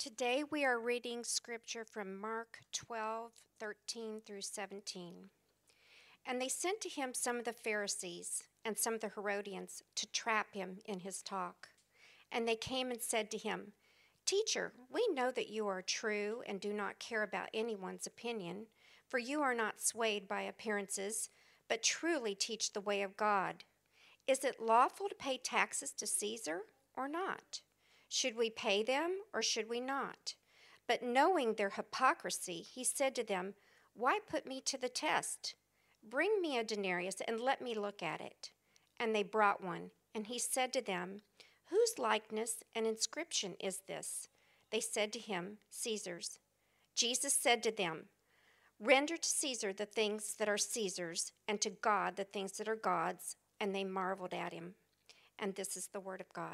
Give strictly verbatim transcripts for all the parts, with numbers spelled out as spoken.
Today we are reading scripture from Mark twelve, thirteen through seventeen. And they sent to him some of the Pharisees and some of the Herodians to trap him in his talk. And they came and said to him, Teacher, we know that you are true and do not care about anyone's opinion, for you are not swayed by appearances, but truly teach the way of God. Is it lawful to pay taxes to Caesar or not? Should we pay them or should we not? But knowing their hypocrisy, he said to them, Why put me to the test? Bring me a denarius and let me look at it. And they brought one, and he said to them, Whose likeness and inscription is this? They said to him, Caesar's. Jesus said to them, Render to Caesar the things that are Caesar's, and to God the things that are God's. And they marveled at him. And this is the word of God.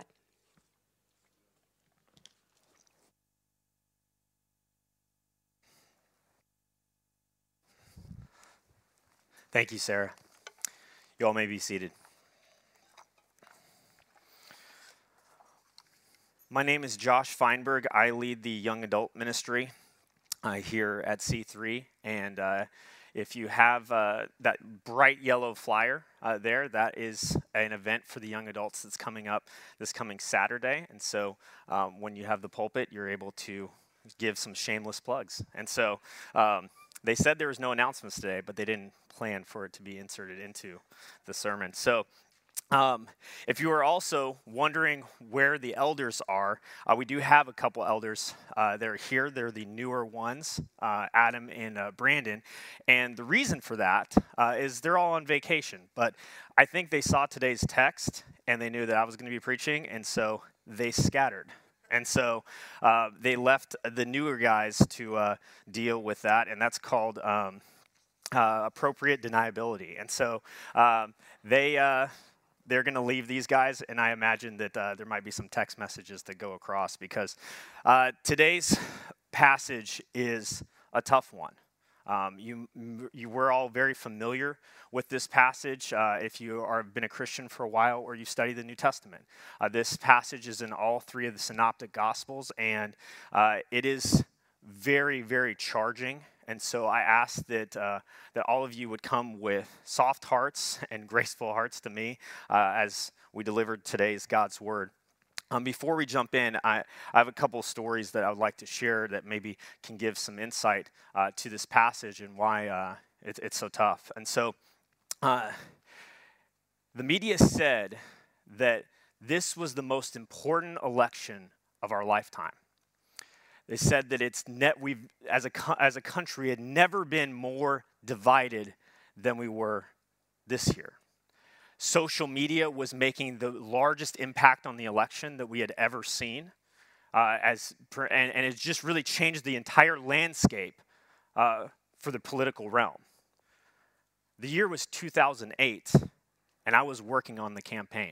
Thank you, Sarah. You all may be seated. My name is Josh Feinberg. I lead the young adult ministry uh, here at C three. And uh, if you have uh, that bright yellow flyer uh, there, that is an event for the young adults that's coming up this coming Saturday. And so um, when you have the pulpit, you're able to give some shameless plugs. And so um, they said there was no announcements today, but they didn't plan for it to be inserted into the sermon. So um, if you are also wondering where the elders are, uh, we do have a couple elders uh, that are here. They're the newer ones, uh, Adam and uh, Brandon. And the reason for that uh, is they're all on vacation. But I think they saw today's text and they knew that I was going to be preaching, and so they scattered. And so uh, they left the newer guys to uh, deal with that, and that's called um, uh, appropriate deniability. And so um, they, uh, they're going to leave these guys, and I imagine that uh, there might be some text messages that go across, because uh, today's passage is a tough one. Um, you, you were all very familiar with this passage uh, if you are been a Christian for a while or you study the New Testament. Uh, this passage is in all three of the Synoptic Gospels, and uh, it is very, very charging. And so I ask that uh, that all of you would come with soft hearts and graceful hearts to me uh, as we deliver today's God's Word. Um, before we jump in, I, I have a couple of stories that I would like to share that maybe can give some insight uh, to this passage and why uh, it, it's so tough. And so uh, the media said that this was the most important election of our lifetime. They said that it's net we've as a as a country had never been more divided than we were this year. Social media was making the largest impact on the election that we had ever seen, uh, as and, and it just really changed the entire landscape uh, for the political realm. The year was two thousand eight, and I was working on the campaign.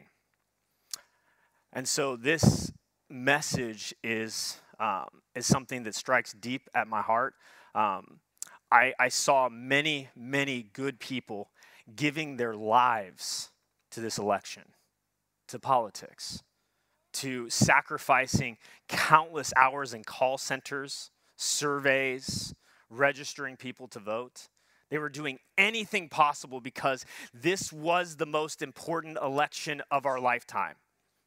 And so this message is um, is something that strikes deep at my heart. Um, I, I saw many, many good people giving their lives to this election, to politics, to sacrificing countless hours in call centers, surveys, registering people to vote. They were doing anything possible because this was the most important election of our lifetime.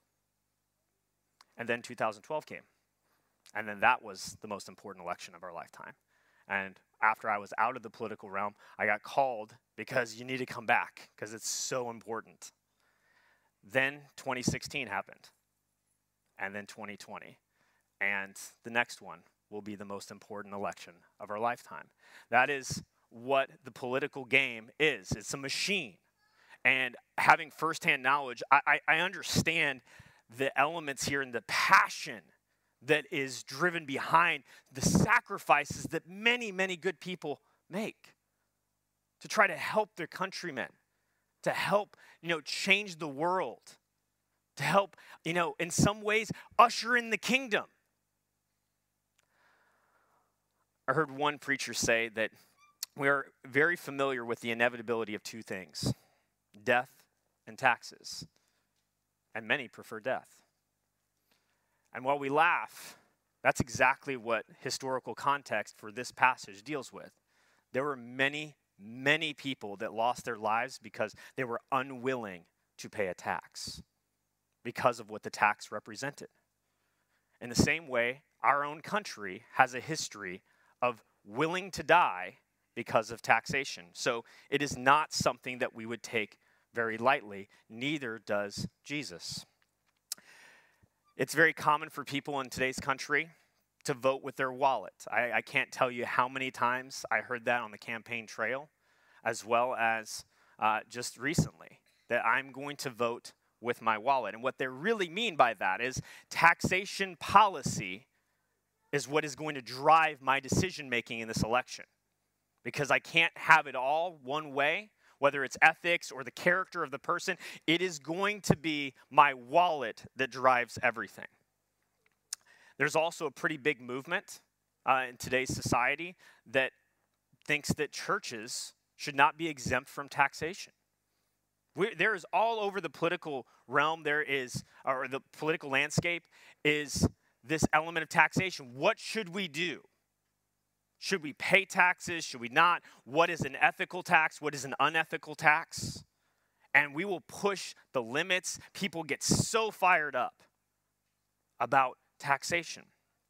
And then two thousand twelve came. And then that was the most important election of our lifetime. And after I was out of the political realm, I got called because you need to come back because it's so important. Then twenty sixteen happened, and then twenty twenty, and the next one will be the most important election of our lifetime. That is what the political game is. It's a machine. And having firsthand knowledge, I, I, I understand the elements here and the passion that is driven behind the sacrifices that many, many good people make to try to help their countrymen, to help, you know, change the world, to help, you know, in some ways, usher in the kingdom. I heard one preacher say that we are very familiar with the inevitability of two things, death and taxes, and many prefer death. And while we laugh That's exactly what historical context for this passage deals with. There were many, many people that lost their lives because they were unwilling to pay a tax because of what the tax represented. In the same way, our own country has a history of willing to die because of taxation. So it is not something that we would take very lightly. Neither does Jesus. It's very common for people in today's country to vote with their wallet. I, I can't tell you how many times I heard that on the campaign trail, as well as uh, just recently, that I'm going to vote with my wallet. And what they really mean by that is taxation policy is what is going to drive my decision making in this election. Because I can't have it all one way, whether it's ethics or the character of the person. It is going to be my wallet that drives everything. There's also a pretty big movement uh, in today's society that thinks that churches should not be exempt from taxation. We're, there is all over the political realm, there is, or the political landscape, is this element of taxation. What should we do? Should we pay taxes? Should we not? What is an ethical tax? What is an unethical tax? And we will push the limits. People get so fired up about taxation.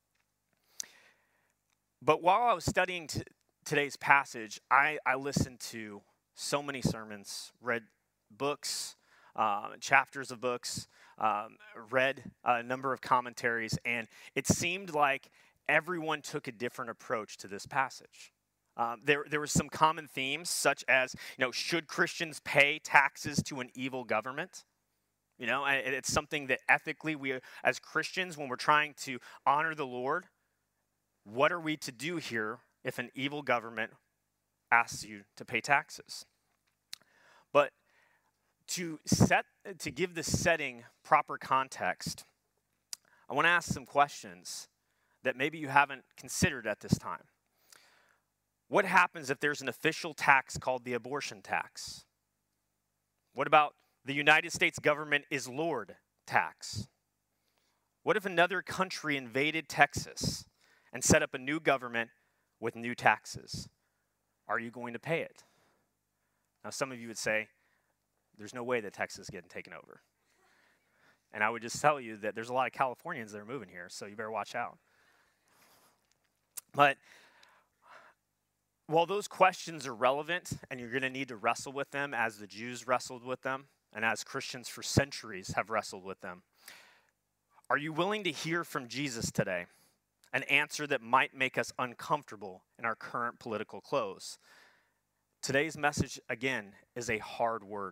But while I was studying t- today's passage, I, I listened to so many sermons, read books, uh, chapters of books, um, read a number of commentaries, and it seemed like everyone took a different approach to this passage. Um, there, there were some common themes, such as, you know, should Christians pay taxes to an evil government? You know, and it's something that ethically we, as Christians, when we're trying to honor the Lord, what are we to do here if an evil government asks you to pay taxes? But to set, to give the setting proper context, I want to ask some questions that maybe you haven't considered at this time. What happens if there's an official tax called the abortion tax? What about the United States government is Lord tax? What if another country invaded Texas and set up a new government with new taxes? Are you going to pay it? Now, some of you would say, there's no way that Texas is getting taken over. And I would just tell you that there's a lot of Californians that are moving here, so you better watch out. But while those questions are relevant, and you're going to need to wrestle with them as the Jews wrestled with them, and as Christians for centuries have wrestled with them, are you willing to hear from Jesus today? An answer that might make us uncomfortable in our current political clothes. Today's message, again, is a hard word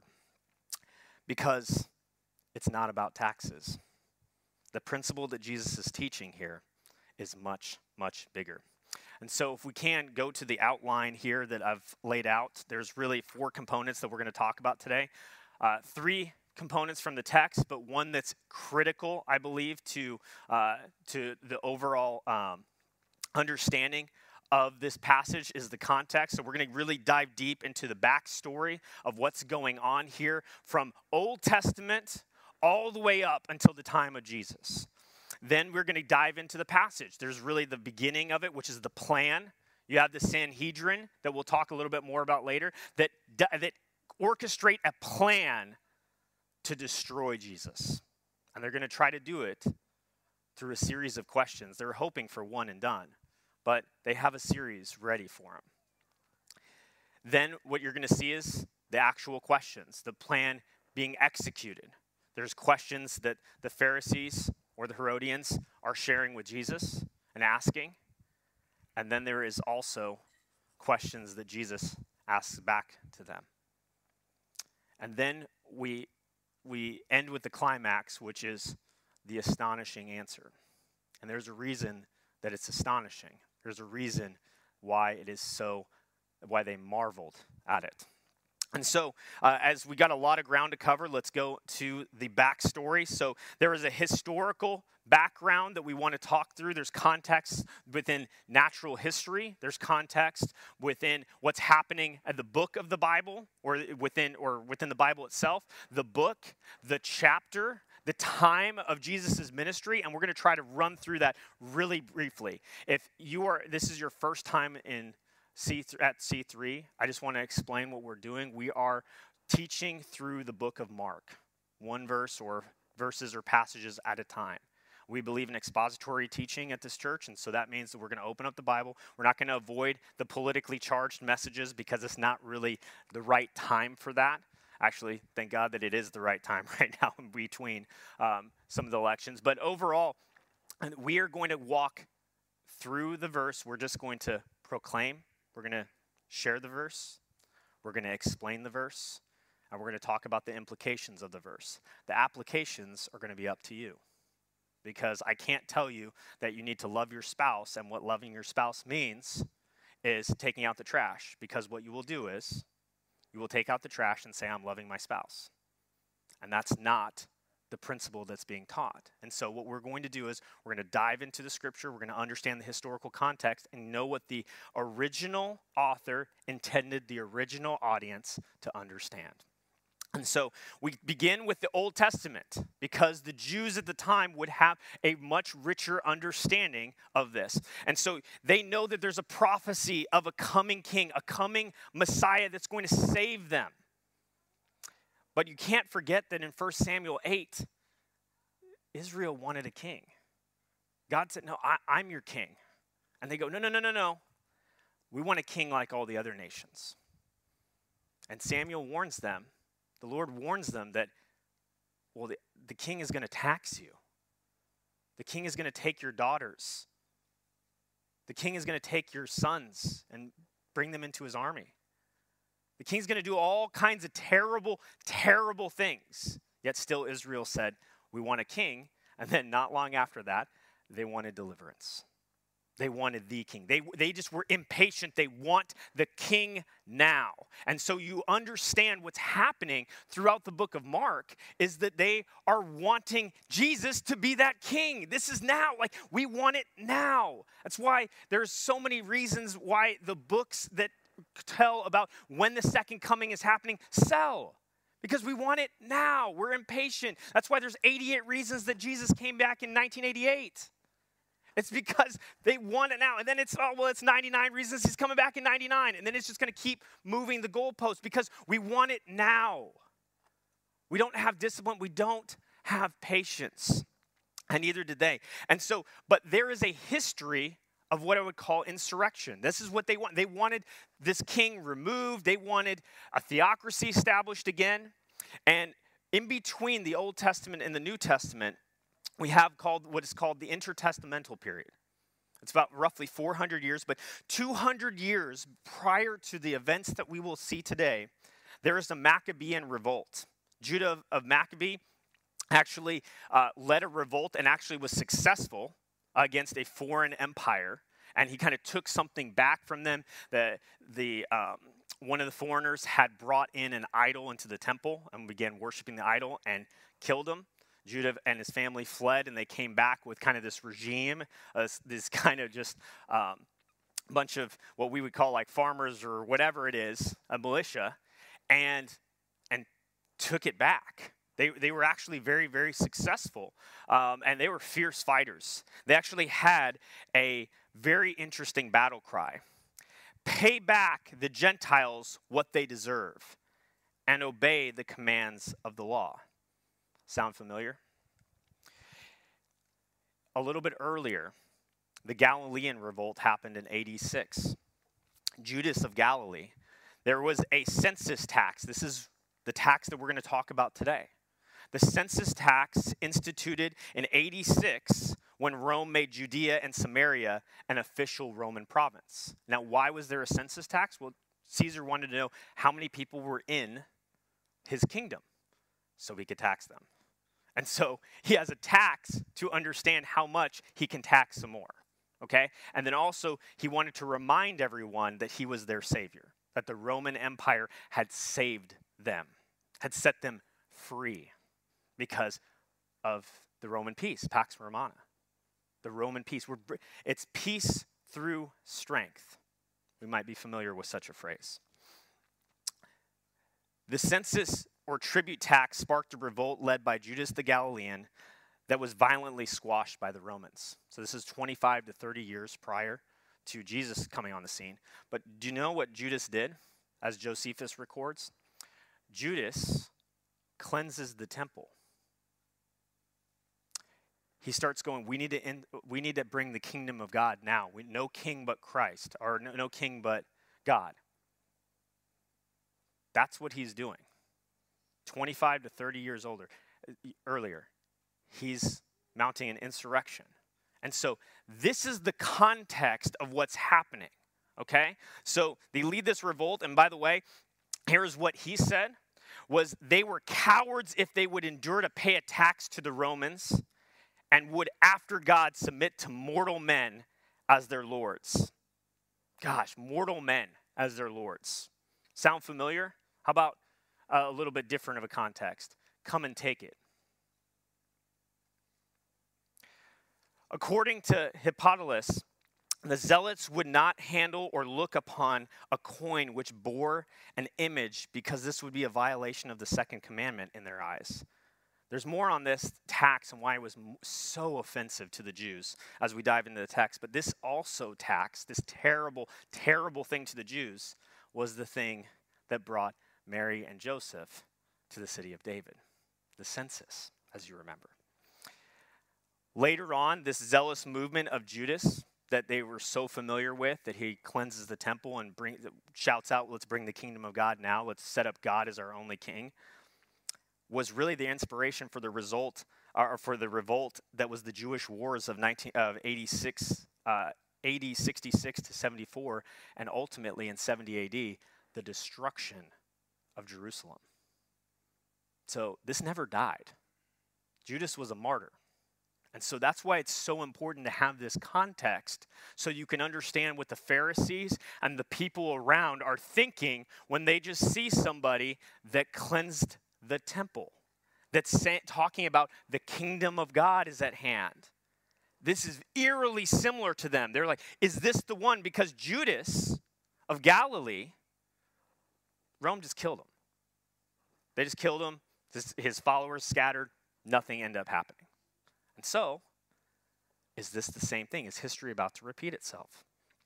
because it's not about taxes. The principle that Jesus is teaching here is much, much bigger. And so if we can go to the outline here that I've laid out, there's really four components that we're going to talk about today. Uh, three components from the text, but one that's critical, I believe, to uh, to the overall um, understanding of this passage is the context. So we're going to really dive deep into the backstory of what's going on here from Old Testament all the way up until the time of Jesus. Then we're going to dive into the passage. There's really the beginning of it, which is the plan. You have the Sanhedrin that we'll talk a little bit more about later, that, that orchestrate a plan to destroy Jesus. And they're going to try to do it through a series of questions. They're hoping for one and done, but they have a series ready for them. Then what you're going to see is the actual questions, the plan being executed. There's questions that the Pharisees or the Herodians are sharing with Jesus and asking. And then there is also questions that Jesus asks back to them. And then we we end with the climax, which is the astonishing answer. And there's a reason that it's astonishing. There's a reason why it is so, why they marveled at it. And so, uh, as we got a lot of ground to cover, let's go to the backstory. So there is a historical background that we want to talk through. There's context within natural history. There's context within what's happening at the book of the Bible, or within or within the Bible itself. The book, the chapter, the time of Jesus' ministry, and we're going to try to run through that really briefly. If you are, this is your first time in C th- at C three, I just want to explain what we're doing. We are teaching through the book of Mark, one verse or verses or passages at a time. We believe in expository teaching at this church, and so that means that we're going to open up the Bible. We're not going to avoid the politically charged messages because it's not really the right time for that. Actually, thank God that it is the right time right now in between um, some of the elections. But overall, we are going to walk through the verse. We're just going to proclaim. We're going to share the verse. We're going to explain the verse. And we're going to talk about the implications of the verse. The applications are going to be up to you. Because I can't tell you that you need to love your spouse, and what loving your spouse means is taking out the trash. Because what you will do is, you will take out the trash and say, I'm loving my spouse. And that's not the principle that's being taught. And so what we're going to do is, we're going to dive into the scripture, we're going to understand the historical context, and know what the original author intended the original audience to understand. And so we begin with the Old Testament because the Jews at the time would have a much richer understanding of this. And so they know that there's a prophecy of a coming king, a coming Messiah that's going to save them. But you can't forget that in First Samuel eight, Israel wanted a king. God said, no, I, I'm your king. And they go, no, no, no, no, no. We want a king like all the other nations. And Samuel warns them. The Lord warns them that, well, the, the king is going to tax you. The king is going to take your daughters. The king is going to take your sons and bring them into his army. The king's going to do all kinds of terrible, terrible things. Yet still Israel said, we want a king. And then not long after that, they wanted deliverance. They wanted the king. They, they just were impatient. They want the king now. And so you understand what's happening throughout the book of Mark is that they are wanting Jesus to be that king. This is now. Like, we want it now. That's why there's so many reasons why the books that tell about when the second coming is happening sell. Because we want it now. We're impatient. That's why there's eighty-eight reasons that Jesus came back in nineteen eighty-eight. It's because they want it now. And then it's, oh, well, it's ninety-nine reasons he's coming back in ninety-nine. And then it's just going to keep moving the goalpost because we want it now. We don't have discipline. We don't have patience. And neither did they. And so, but there is a history of what I would call insurrection. This is what they want. They wanted this king removed. They wanted a theocracy established again. And in between the Old Testament and the New Testament, we have called what is called the intertestamental period. It's about roughly four hundred years, but two hundred years prior to the events that we will see today, there is a Maccabean revolt. Judah of, of Maccabee actually uh, led a revolt and actually was successful against a foreign empire, and he kind of took something back from them. The, the, um, one of the foreigners had brought in an idol into the temple and began worshiping the idol and killed him. Judah and his family fled, and they came back with kind of this regime, uh, this, this kind of just um, bunch of what we would call like farmers or whatever it is, a militia, and and took it back. They they were actually very, very successful, um, and they were fierce fighters. They actually had a very interesting battle cry. Pay back the Gentiles what they deserve, and obey the commands of the law. Sound familiar? A little bit earlier, the Galilean revolt happened in A D six. Judas of Galilee, there was a census tax. This is the tax that we're going to talk about today. The census tax instituted in A D six when Rome made Judea and Samaria an official Roman province. Now, why was there a census tax? Well, Caesar wanted to know how many people were in his kingdom so he could tax them. And so he has a tax to understand how much he can tax some more, okay? And then also he wanted to remind everyone that he was their savior, that the Roman Empire had saved them, had set them free because of the Roman peace, Pax Romana. The Roman peace. We're, it's peace through strength. We might be familiar with such a phrase. The census or tribute tax sparked a revolt led by Judas the Galilean that was violently squashed by the Romans. So this is twenty-five to thirty years prior to Jesus coming on the scene. But do you know what Judas did, as Josephus records? Judas cleanses the temple. He starts going, we need to end, we need to bring the kingdom of God now. We, no king but Christ, or no, no king but God. That's what he's doing. twenty-five to thirty years older, earlier, he's mounting an insurrection. And so this is the context of what's happening, okay? So they lead this revolt, and by the way, here's what he said, was they were cowards if they would endure to pay a tax to the Romans and would, after God, submit to mortal men as their lords. Gosh, mortal men as their lords. Sound familiar? How about uh, a little bit different of a context? Come and take it. According to Hippolytus, the zealots would not handle or look upon a coin which bore an image because this would be a violation of the second commandment in their eyes. There's more on this tax and why it was so offensive to the Jews as we dive into the text. But this also tax, this terrible, terrible thing to the Jews, was the thing that brought Mary and Joseph to the city of David, the census, as you remember. Later on, this zealous movement of Judas that they were so familiar with, that he cleanses the temple and bring, shouts out, let's bring the kingdom of God now, let's set up God as our only king, was really the inspiration for the result, or for the revolt that was the Jewish wars of nineteen of eighty-six, uh, A D sixty-six to seventy-four, and ultimately in seventy A D, the destruction of Jerusalem. So this never died. Judas was a martyr. And so that's why it's so important to have this context so you can understand what the Pharisees and the people around are thinking when they just see somebody that cleansed the temple, that's say, talking about the kingdom of God is at hand. This is eerily similar to them. They're like, is this the one? Because Judas of Galilee, Rome just killed him. They just killed him. His followers scattered. Nothing ended up happening. And so, is this the same thing? Is history about to repeat itself?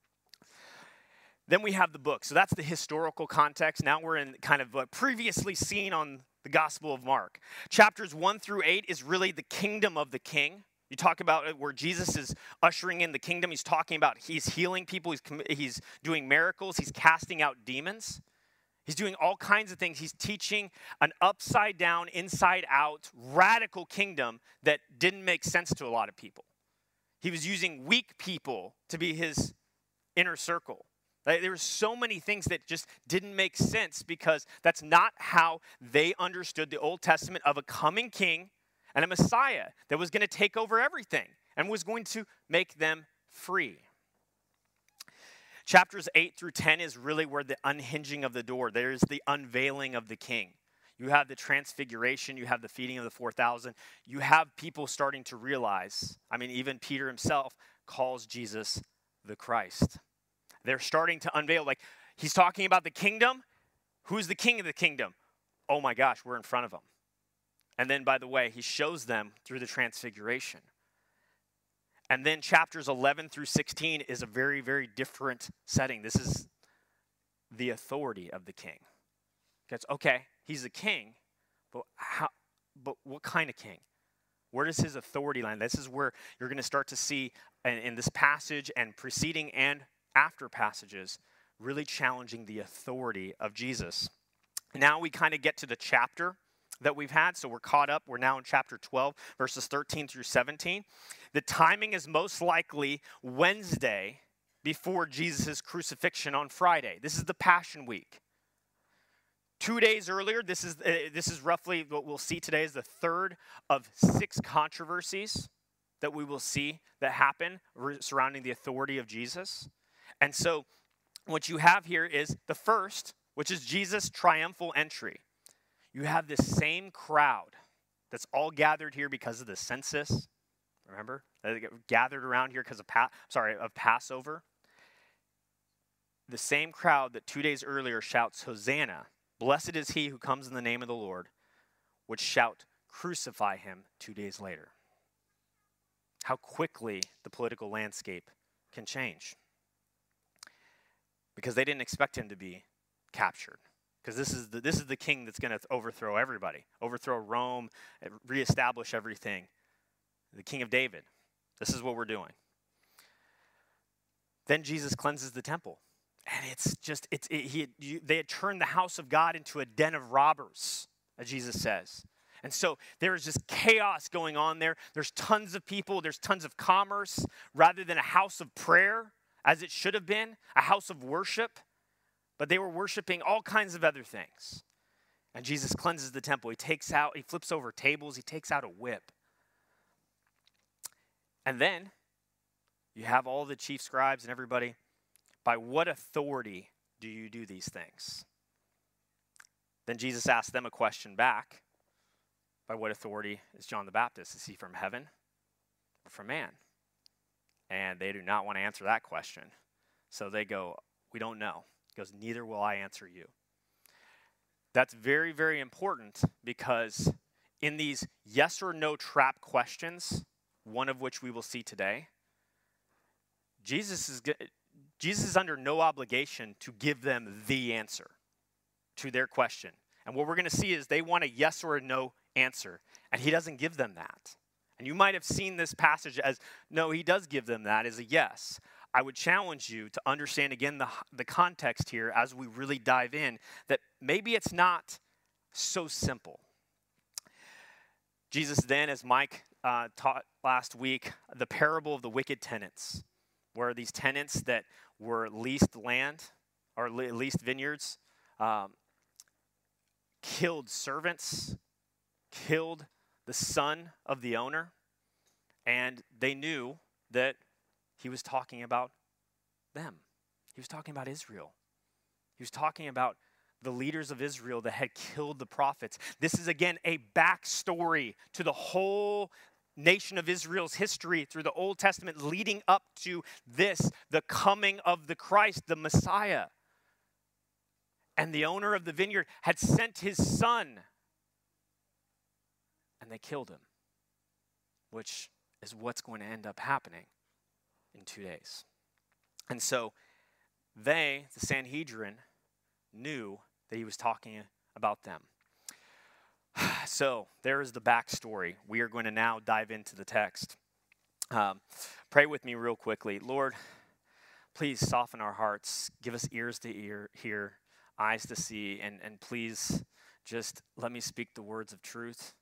Then we have the book. So that's the historical context. Now we're in kind of what previously seen on the Gospel of Mark. Chapters one through eight is really the kingdom of the king. You talk about it where Jesus is ushering in the kingdom. He's talking about he's healing people. He's, he's doing miracles. He's casting out demons. He's doing all kinds of things. He's teaching an upside down, inside out, radical kingdom that didn't make sense to a lot of people. He was using weak people to be his inner circle. There were so many things that just didn't make sense because that's not how they understood the Old Testament of a coming king and a Messiah that was going to take over everything and was going to make them free. Chapters eight through ten is really where the unhinging of the door, there's the unveiling of the king. You have the transfiguration, you have the feeding of the four thousand. You have people starting to realize, I mean, even Peter himself calls Jesus the Christ. They're starting to unveil, like, he's talking about the kingdom. Who's the king of the kingdom? Oh my gosh, we're in front of him. And then, by the way, he shows them through the transfiguration. And then chapters eleven through sixteen is a very, very different setting. This is the authority of the king. It's okay, he's a king, but how? But what kind of king? Where does his authority lie? This is where you're going to start to see in, in this passage and preceding and after passages, really challenging the authority of Jesus. Now we kind of get to the chapter that we've had, so we're caught up. We're now in chapter twelve, verses thirteen through seventeen. The timing is most likely Wednesday before Jesus' crucifixion on Friday. This is the Passion Week. Two days earlier, this is uh, this is roughly what we'll see today is the third of six controversies that we will see that happen surrounding the authority of Jesus. And so what you have here is the first, which is Jesus' triumphal entry. You have this same crowd that's all gathered here because of the census. Remember? They gathered around here because of pa- sorry, of Passover. The same crowd that two days earlier shouts Hosanna Blessed is he who comes in the name of the Lord, would shout, crucify him two days later. How quickly the political landscape can change. Because they didn't expect him to be captured. Because this is the, this is the king that's going to overthrow everybody, overthrow Rome, reestablish everything. The king of David. This is what we're doing. Then Jesus cleanses the temple. And it's just, it's it, he, you, they had turned the house of God into a den of robbers, as Jesus says. And so there is just chaos going on there. There's tons of people. There's tons of commerce rather than a house of prayer, as it should have been, a house of worship. But they were worshiping all kinds of other things. And Jesus cleanses the temple. He takes out, he flips over tables. He takes out a whip. And then you have all the chief scribes and everybody. By what authority do you do these things? Then Jesus asked them a question back. By what authority is John the Baptist? Is he from heaven or from man? And they do not want to answer that question. So they go, we don't know. He goes, neither will I answer you. That's very, very important because in these yes or no trap questions, one of which we will see today, Jesus is Jesus is under no obligation to give them the answer to their question. And what we're going to see is they want a yes or a no answer, and he doesn't give them that. And you might have seen this passage as, no, he does give them that as a yes. I would challenge you to understand again the, the context here as we really dive in, that maybe it's not so simple. Jesus then, as Mike uh, taught last week, the parable of the wicked tenants, where these tenants that were leased land or leased vineyards, um, killed servants, killed the son of the owner, and they knew that he was talking about them. He was talking about Israel. He was talking about the leaders of Israel that had killed the prophets. This is, again, a backstory to the whole nation of Israel's history through the Old Testament leading up to this, the coming of the Christ, the Messiah. And the owner of the vineyard had sent his son, and they killed him, which is what's going to end up happening in two days. And so they, the Sanhedrin, knew that he was talking about them. So there is the backstory. We are going to now dive into the text. Um, pray with me real quickly. Lord, please soften our hearts. Give us ears to ear, hear, eyes to see, and, and please just let me speak the words of truth.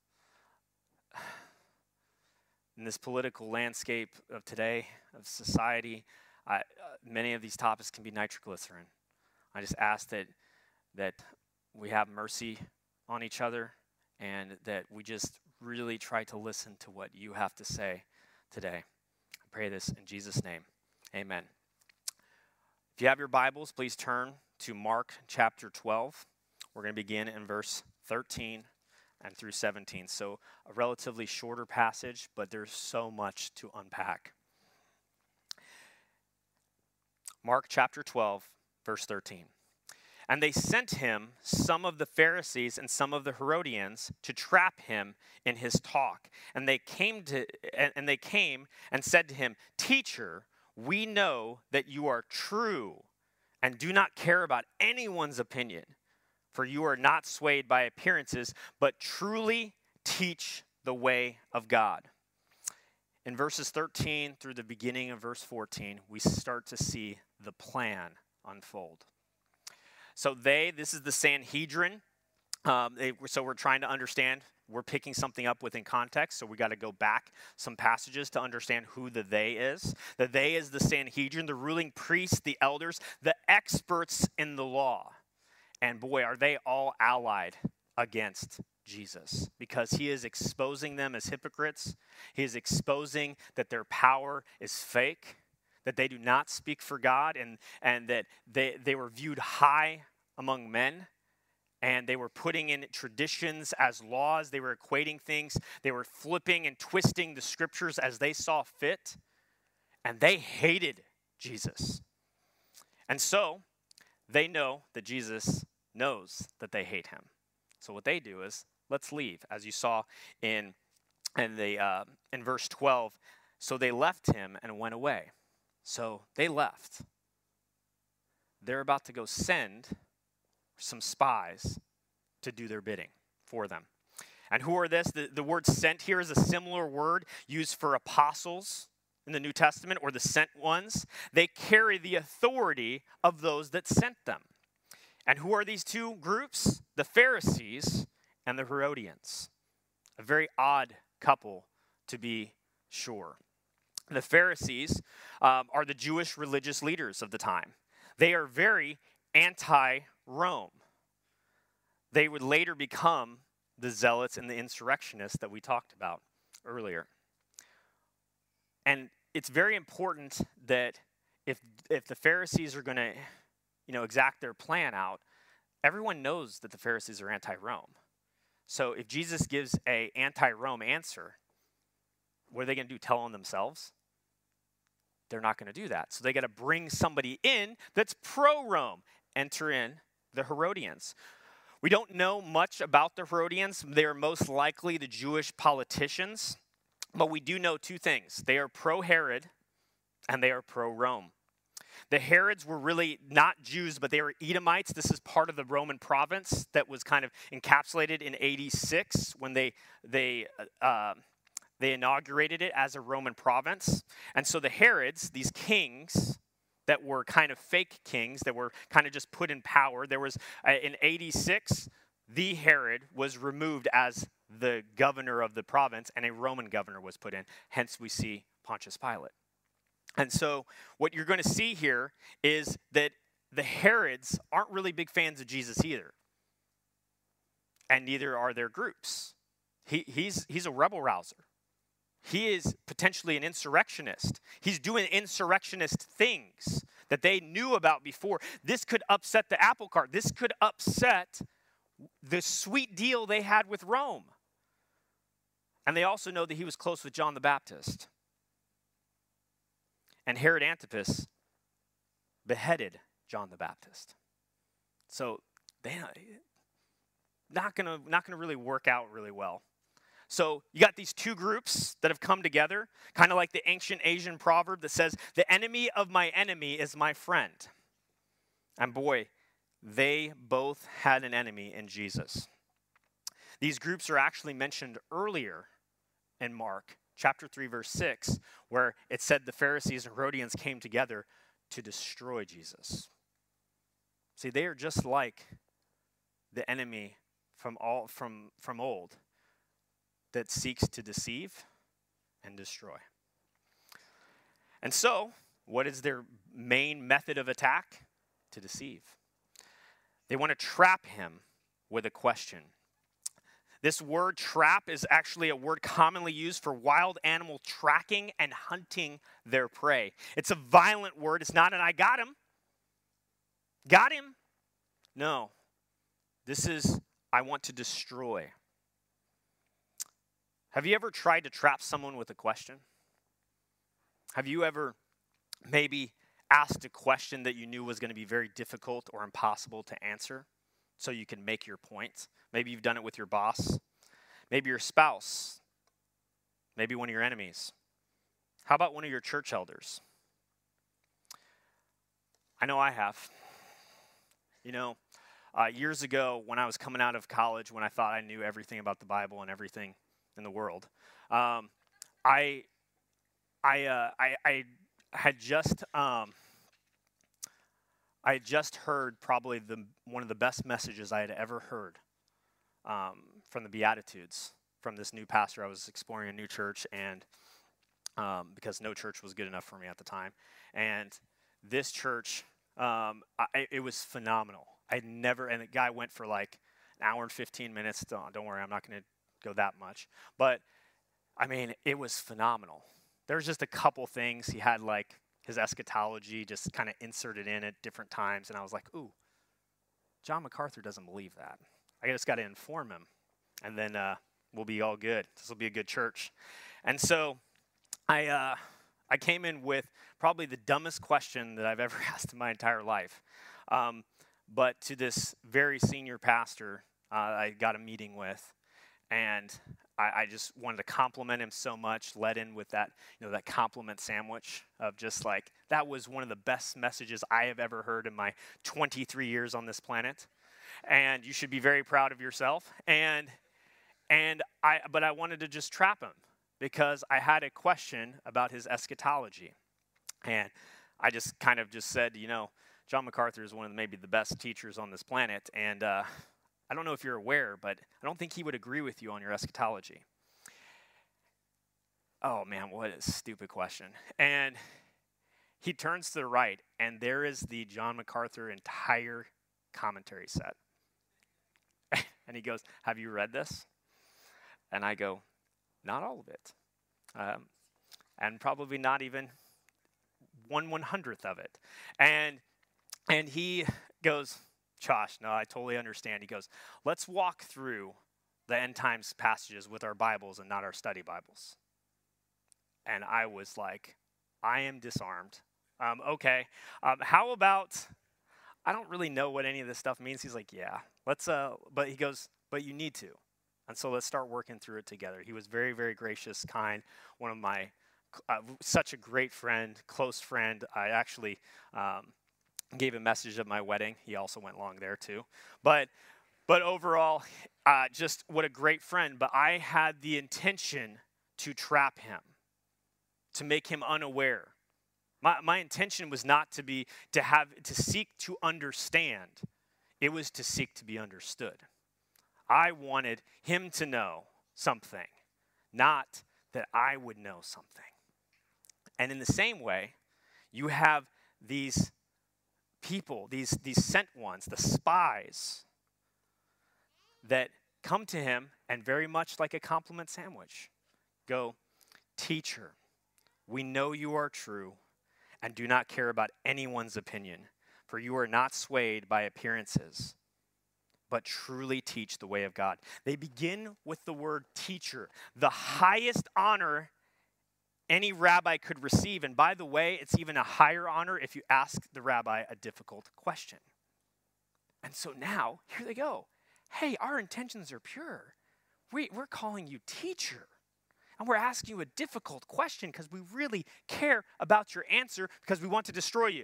In this political landscape of today, of society, I, uh, many of these topics can be nitroglycerin. I just ask that that we have mercy on each other and that we just really try to listen to what you have to say today. I pray this in Jesus' name. Amen. If you have your Bibles, please turn to Mark chapter twelve. We're going to begin in verse thirteen and through seventeen. So a relatively shorter passage, but there's so much to unpack. Mark chapter twelve, verse thirteen. And they sent him some of the Pharisees and some of the Herodians to trap him in his talk. And they came to and they came and said to him, "Teacher, we know that you are true and do not care about anyone's opinion, for you are not swayed by appearances, but truly teach the way of God." In verses thirteen through the beginning of verse fourteen, we start to see the plan unfold. So they, this is the Sanhedrin. Um, they, so we're trying to understand, we're picking something up within context, so we got to go back some passages to understand who the they is. The they is the Sanhedrin, the ruling priests, the elders, the experts in the law. And boy, are they all allied against Jesus, because he is exposing them as hypocrites. He is exposing that their power is fake, that they do not speak for God, and, and that they, they were viewed high among men, and they were putting in traditions as laws. They were equating things. They were flipping and twisting the scriptures as they saw fit, and they hated Jesus. And so they know that Jesus knows that they hate him. So what they do is, let's leave, as you saw in in the uh, in verse twelve. So they left him and went away. So they left. They're about to go send some spies to do their bidding for them. And who are this? The, the word sent here is a similar word used for apostles in the New Testament, or the sent ones. They carry the authority of those that sent them. And who are these two groups? The Pharisees and the Herodians. A very odd couple, to be sure. The Pharisees um, are the Jewish religious leaders of the time. They are very anti-Rome. They would later become the zealots and the insurrectionists that we talked about earlier. And it's very important that if if the Pharisees are going to, you know, exact their plan out, everyone knows that the Pharisees are anti-Rome. So if Jesus gives a anti-Rome answer, what are they going to do? Tell on themselves? They're not going to do that. So they got to bring somebody in that's pro-Rome. Enter in the Herodians. We don't know much about the Herodians. They are most likely the Jewish politicians. But we do know two things. They are pro-Herod and they are pro-Rome. The Herods were really not Jews, but they were Edomites. This is part of the Roman province that was kind of encapsulated in A D six when they they uh, they inaugurated it as a Roman province. And so the Herods, these kings that were kind of fake kings, that were kind of just put in power, there was, uh, in A D six, the Herod was removed as the governor of the province, and a Roman governor was put in. Hence, we see Pontius Pilate. And so what you're going to see here is that the Herods aren't really big fans of Jesus either. And neither are their groups. He, he's, he's a rebel rouser. He is potentially an insurrectionist. He's doing insurrectionist things that they knew about before. This could upset the apple cart. This could upset the sweet deal they had with Rome. And they also know that he was close with John the Baptist. And Herod Antipas beheaded John the Baptist. So they not gonna not gonna really work out really well. So you got these two groups that have come together, kind of like the ancient Asian proverb that says, "The enemy of my enemy is my friend." And boy, they both had an enemy in Jesus. These groups are actually mentioned earlier in Mark chapter three, verse six, where it said the Pharisees and Herodians came together to destroy Jesus. See, they are just like the enemy from all from, from old that seeks to deceive and destroy. And so, what is their main method of attack? To deceive. They want to trap him with a question. This word trap is actually a word commonly used for wild animal tracking and hunting their prey. It's a violent word. It's not an "I got him." Got him? No. This is "I want to destroy." Have you ever tried to trap someone with a question? Have you ever maybe asked a question that you knew was going to be very difficult or impossible to answer so you can make your point? Maybe you've done it with your boss. Maybe your spouse. Maybe one of your enemies. How about one of your church elders? I know I have. You know, uh, years ago when I was coming out of college, when I thought I knew everything about the Bible and everything in the world, um, I, I, uh, I, I had just, um, I had just heard probably the one of the best messages I had ever heard um, from the Beatitudes from this new pastor. I was exploring a new church, and um, because no church was good enough for me at the time, and this church, um, I, it was phenomenal. I'd never, and the guy went for like an hour and fifteen minutes. Don't, don't worry, I'm not going to go that much, but I mean, it was phenomenal. There's just a couple things he had, like his eschatology just kind of inserted in at different times, and I was like, ooh, John MacArthur doesn't believe that. I just got to inform him, and then uh, we'll be all good. This will be a good church. And so I uh, I came in with probably the dumbest question that I've ever asked in my entire life. Um, but to this very senior pastor uh, I got a meeting with, and I, I just wanted to compliment him so much, led in with that, you know, that compliment sandwich of just like, that was one of the best messages I have ever heard in my twenty-three years on this planet. And you should be very proud of yourself. And and I but I wanted to just trap him because I had a question about his eschatology. And I just kind of just said, you know, John MacArthur is one of the, maybe the best teachers on this planet, and uh, I don't know if you're aware, but I don't think he would agree with you on your eschatology. Oh man, what a stupid question. And he turns to the right, and there is the John MacArthur entire commentary set. And he goes, have you read this? And I go, not all of it. Um, and probably not even one one hundredth of it. And and he goes, Josh, no, I totally understand. He goes, let's walk through the end times passages with our Bibles and not our study Bibles. And I was like, I am disarmed. Um, okay, um, how about, I don't really know what any of this stuff means. He's like, yeah, let's, uh, but he goes, but you need to. And so let's start working through it together. He was very, very gracious, kind, one of my, uh, such a great friend, close friend. I actually um, gave a message at my wedding. He also went along there too. But but overall, uh, just what a great friend. But I had the intention to trap him, to make him unaware. My my intention was not to be, to have, to seek to understand. It was to seek to be understood. I wanted him to know something, not that I would know something. And in the same way, you have these people, these, these sent ones, the spies, that come to him and very much like a compliment sandwich, go, teacher, we know you are true and do not care about anyone's opinion, for you are not swayed by appearances, but truly teach the way of God. They begin with the word teacher, the highest honor any rabbi could receive. And by the way, it's even a higher honor if you ask the rabbi a difficult question. And so now, here they go. Hey, our intentions are pure. We, we're calling you teacher. And we're asking you a difficult question because we really care about your answer because we want to destroy you.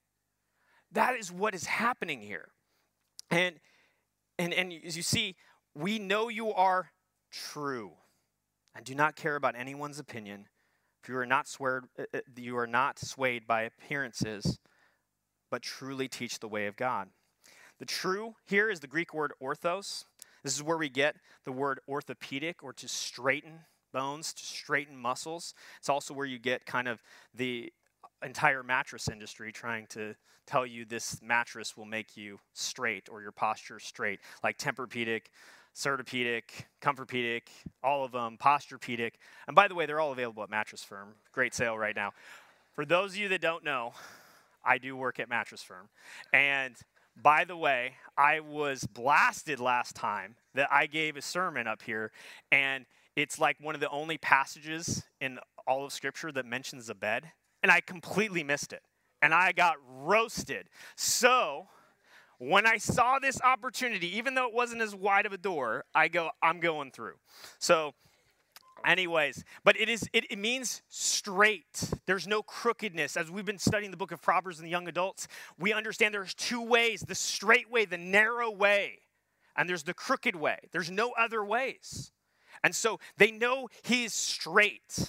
That is what is happening here. And And, and as you see, we know you are true and do not care about anyone's opinion. For you are not swayed, uh, you are not swayed by appearances, but truly teach the way of God. The true here is the Greek word orthos. This is where we get the word orthopedic, or to straighten bones, to straighten muscles. It's also where you get kind of the entire mattress industry trying to tell you this mattress will make you straight or your posture straight, like Tempur-Pedic, Certipedic, Comfortpedic, all of them, Posturepedic. And by the way, they're all available at Mattress Firm. Great sale right now. For those of you that don't know, I do work at Mattress Firm. And by the way, I was blasted last time that I gave a sermon up here, and it's like one of the only passages in all of Scripture that mentions a bed. And I completely missed it. And I got roasted. So when I saw this opportunity, even though it wasn't as wide of a door, I go, I'm going through. So anyways, but it is it, it means straight. There's no crookedness. As we've been studying the book of Proverbs in the young adults, we understand there's two ways, the straight way, the narrow way, and there's the crooked way. There's no other ways. And so they know he's straight.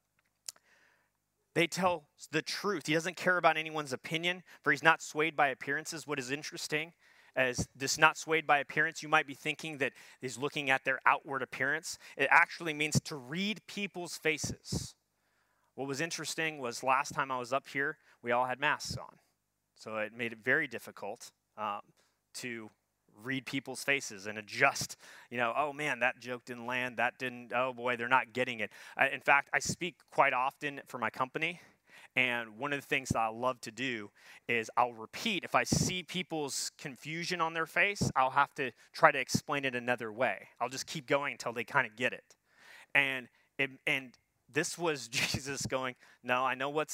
They tell the truth. He doesn't care about anyone's opinion, for he's not swayed by appearances. What is interesting is this not swayed by appearance. You might be thinking that he's looking at their outward appearance. It actually means to read people's faces. What was interesting was last time I was up here, we all had masks on. So it made it very difficult um, to read people's faces and adjust, you know, oh man, that joke didn't land, that didn't, oh boy, they're not getting it. I, in fact, I speak quite often for my company, and one of the things that I love to do is I'll repeat, if I see people's confusion on their face, I'll have to try to explain it another way. I'll just keep going until they kind of get it. And, it, and this was Jesus going, no, I know what's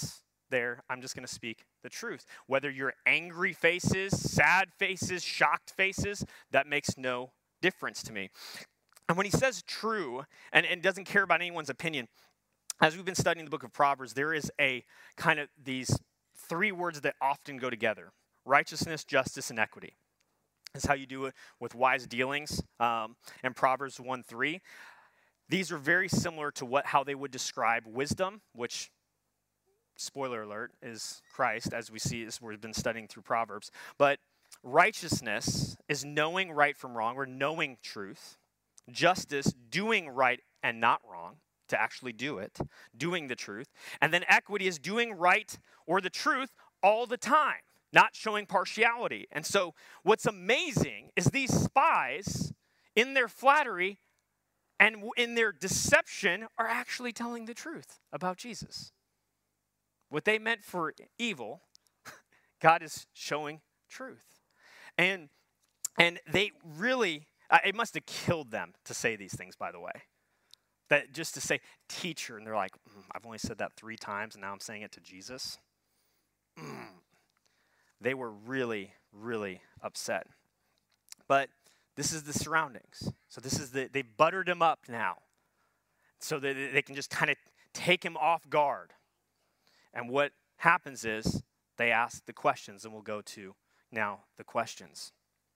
there, I'm just going to speak the truth. Whether you're angry faces, sad faces, shocked faces, that makes no difference to me. And when he says true and, and doesn't care about anyone's opinion, as we've been studying the book of Proverbs, there is a kind of these three words that often go together: righteousness, justice, and equity. That's how you do it with wise dealings. Um, and Proverbs one three. These are very similar to what how they would describe wisdom, which, spoiler alert, is Christ, as we see as we've been studying through Proverbs. But righteousness is knowing right from wrong, or knowing truth. Justice, doing right and not wrong, to actually do it, doing the truth. And then equity is doing right or the truth all the time, not showing partiality. And so what's amazing is these spies, in their flattery and in their deception, are actually telling the truth about Jesus. What they meant for evil, God is showing truth. And, and they really, uh, it must have killed them to say these things, by the way. That just to say teacher, and they're like, mm, I've only said that three times, and now I'm saying it to Jesus. Mm. They were really, really upset. But this is the surroundings. So this is the, they buttered him up now, so that they can just kind of take him off guard. And what happens is they ask the questions, and we'll go to now the questions.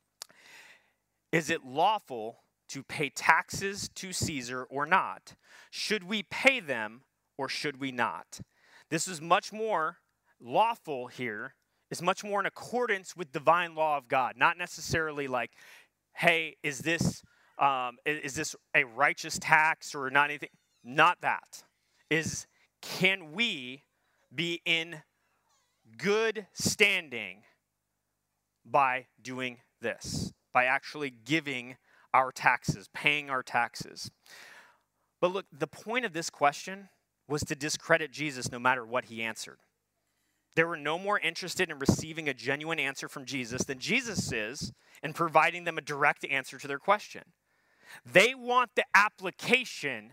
Is it lawful to pay taxes to Caesar or not? Should we pay them or should we not? This is much more lawful here, is much more in accordance with divine law of God, not necessarily like, hey, is this um, is this a righteous tax or not anything? Not that. Is, can we be in good standing by doing this, by actually giving our taxes, paying our taxes? But look, the point of this question was to discredit Jesus no matter what he answered. They were no more interested in receiving a genuine answer from Jesus than Jesus is in providing them a direct answer to their question. They want the application,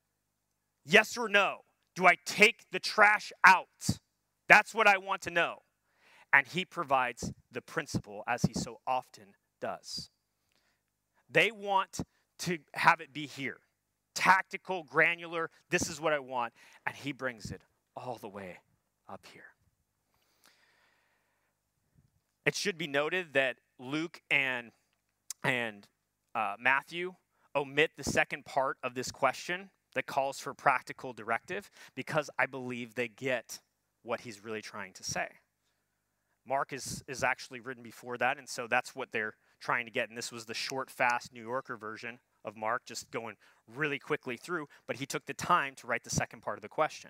yes or no. Do I take the trash out? That's what I want to know. And he provides the principle, as he so often does. They want to have it be here. Tactical, granular, this is what I want. And he brings it all the way up here. It should be noted that Luke and, and uh, Matthew omit the second part of this question that calls for practical directive, because I believe they get what he's really trying to say. Mark is, is actually written before that, and so that's what they're trying to get. And this was the short, fast New Yorker version of Mark, just going really quickly through, but he took the time to write the second part of the question.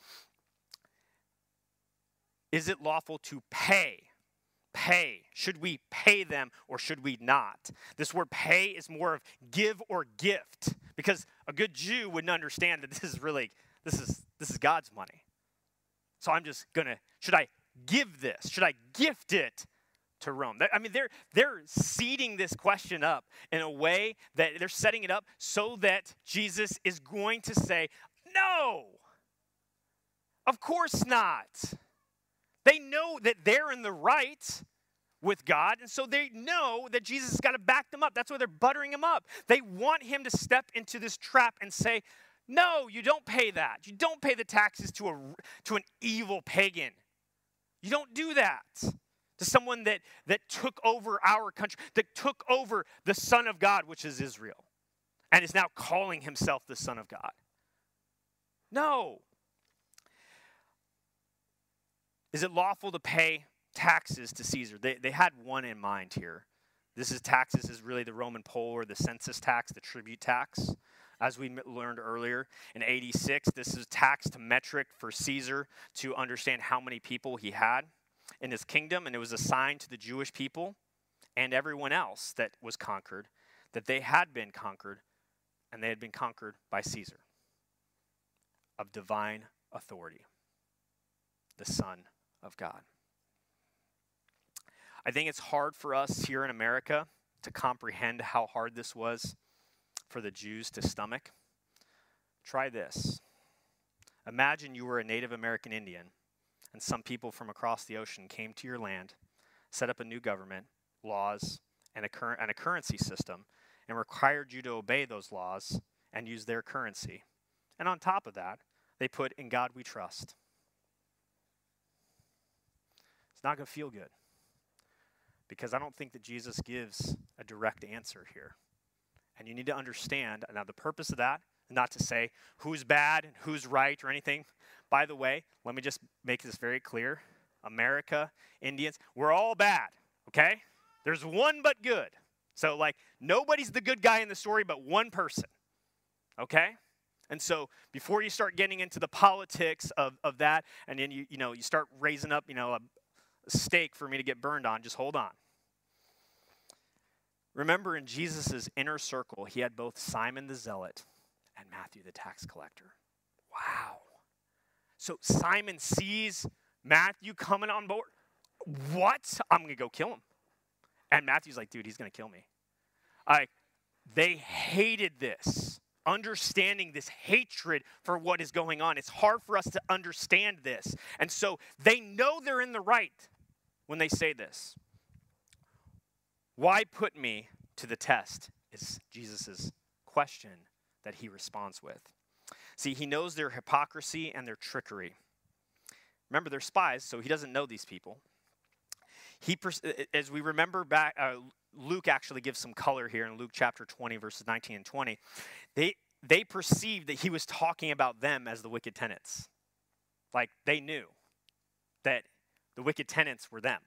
Is it lawful to pay? Pay. Should we pay them or should we not? This word pay is more of give or gift, because a good Jew wouldn't understand that this is really, this is this is God's money. So I'm just gonna, should I give this? Should I gift it to Rome? I mean, they're they're seeding this question up in a way that they're setting it up so that Jesus is going to say, no, of course not. They know that they're in the right with God, and so they know that Jesus has got to back them up. That's why they're buttering him up. They want him to step into this trap and say, no, you don't pay that. You don't pay the taxes to a to an evil pagan. You don't do that to someone that, that took over our country, that took over the Son of God, which is Israel, and is now calling himself the Son of God. No. Is it lawful to pay taxes to Caesar? They, they had one in mind here. This is taxes is really the Roman poll, or the census tax, the tribute tax. As we learned earlier, in eighty-six, this is tax to metric for Caesar to understand how many people he had in his kingdom, and it was assigned to the Jewish people and everyone else that was conquered, that they had been conquered, and they had been conquered by Caesar, of divine authority, the Son of God. I think it's hard for us here in America to comprehend how hard this was for the Jews to stomach. Try this. Imagine you were a Native American Indian, and some people from across the ocean came to your land, set up a new government, laws, and a, cur- and a currency system, and required you to obey those laws and use their currency. And on top of that, they put, "In God we trust." It's not going to feel good, because I don't think that Jesus gives a direct answer here. And you need to understand, now the purpose of that, not to say who's bad and who's right or anything. By the way, let me just make this very clear. America, Indians, we're all bad, okay? There's one but good. So, like, nobody's the good guy in the story but one person, okay? And so before you start getting into the politics of, of that, and then you, you know, you start raising up, you know, a, a stake for me to get burned on, just hold on. Remember, in Jesus' inner circle, he had both Simon the Zealot and Matthew the tax collector. Wow. So Simon sees Matthew coming on board. What? I'm going to go kill him. And Matthew's like, dude, he's going to kill me. Like, they hated this. Understanding this hatred for what is going on. It's hard for us to understand this. And so they know they're in the right when they say this. Why put me to the test is Jesus' question that he responds with. See, he knows their hypocrisy and their trickery. Remember, they're spies, so he doesn't know these people. He, as we remember back, uh, Luke actually gives some color here in Luke chapter twenty, verses nineteen and twenty. They, they perceived that he was talking about them as the wicked tenants. Like, they knew that the wicked tenants were them.